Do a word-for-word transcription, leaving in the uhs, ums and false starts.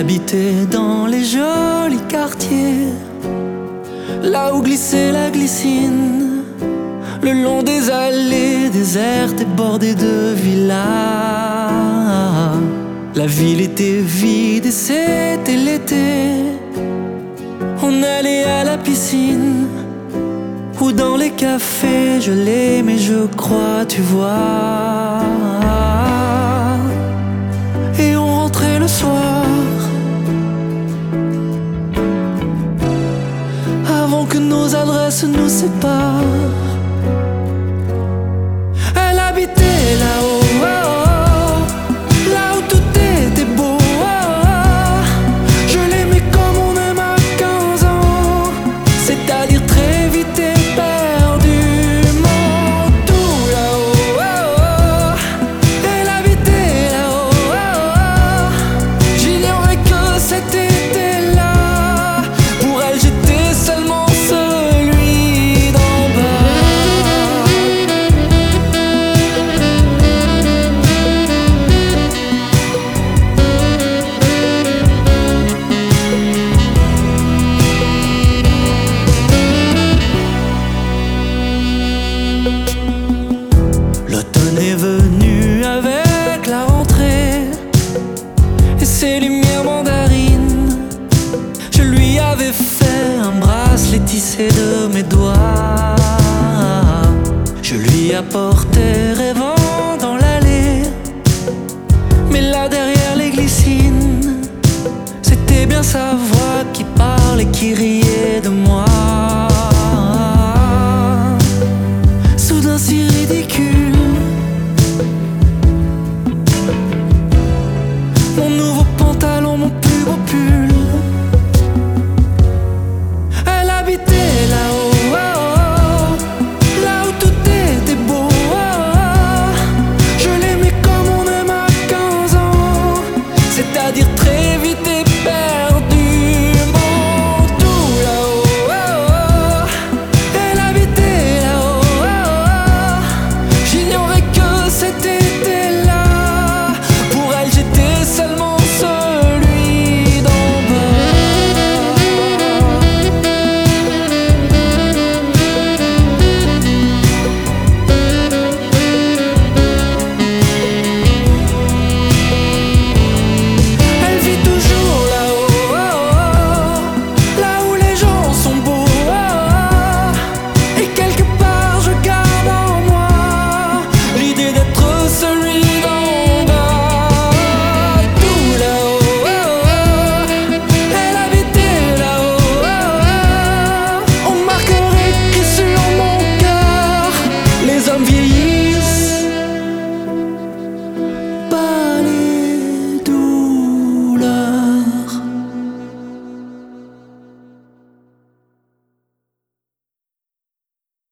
habitait dans les jolis quartiers, là où glissait la glycine, le long des allées désertes et bordées de villas. La ville était vide et c'était l'été. On allait à la piscine ou dans les cafés, je l'aimais, je crois, tu vois. Et on rentrait le soir avant que nos adresses nous séparent. Elle habitait là-haut, oh, oh, là où tout était beau, oh, oh. Je l'aimais comme on aime à quinze ans, c'est-à-dire très vite éperdument. Tout là-haut, oh, oh. Elle habitait là-haut, oh, oh. J'ignorais que cet été-là, pour elle j'étais seulement celui d'en bas. L'automne est venu avec la rentrée et ses lumières mandarines. Je lui avais fait un bracelet tissé de mes doigts. Je lui apportais rêvant dans l'allée, mais là derrière les glycines, c'était bien sa voix qui parlait, qui riait de moi. Soudain si ridicule,